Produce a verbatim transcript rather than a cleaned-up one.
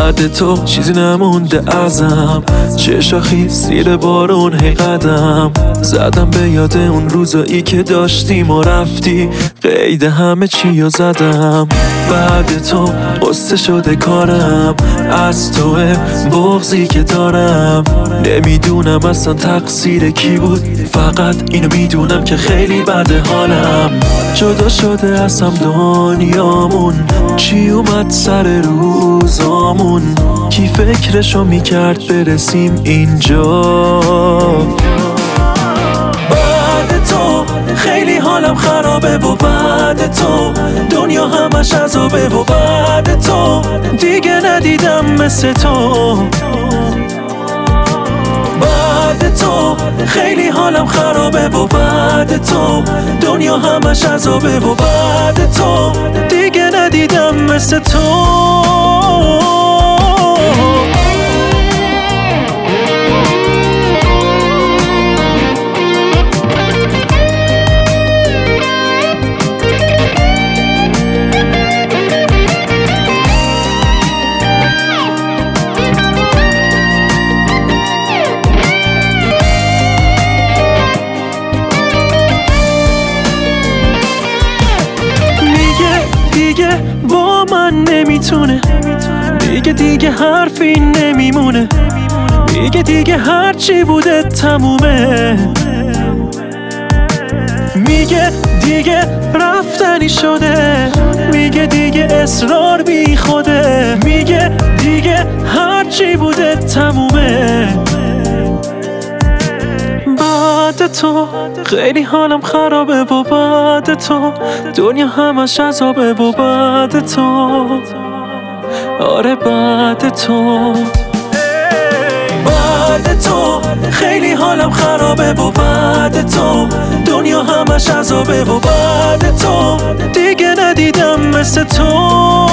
بعد تو چیزی نمونده ازم، چه شاخی زیر بارون هی قدم زدم به یاد اون روزایی که داشتیم و رفتی، قید همه چی رو زدم. بعد تو قصه شده کارم، از توه بغضی که دارم. نمیدونم اصلا تقصیر کی بود، فقط اینو میدونم که خیلی بده حالم. جدا شده ازم دنیامون، چی اومد سر روزامون، کی فکرشو میکرد برسیم اینجا. بعد تو خیلی حالم خرابه و بعد تو دنیا همش عذابه و بعد تو دیگه ندیدم مثل تو. بعد تو خیلی حالم خرابه و بعد تو دنیا همش عذابه و بعد تو دیگه ندیدم مثل تو. دیگه با من نمیتونه، میگه دیگه حرفی نمیمونه، میگه دیگه هرچی بوده تمومه، میگه دیگه رفتنی شده، میگه دیگه اصرار بی خوده، میگه دیگه هرچی بوده تمومه. بعد تو خیلی حالم خرابه و بعد تو دنیا همش عذابه و بعد تو آره بعد تو. بعد تو خیلی حالم خرابه و بعد تو دنیا همش عذابه و بعد تو دیگه ندیدم مثل تو.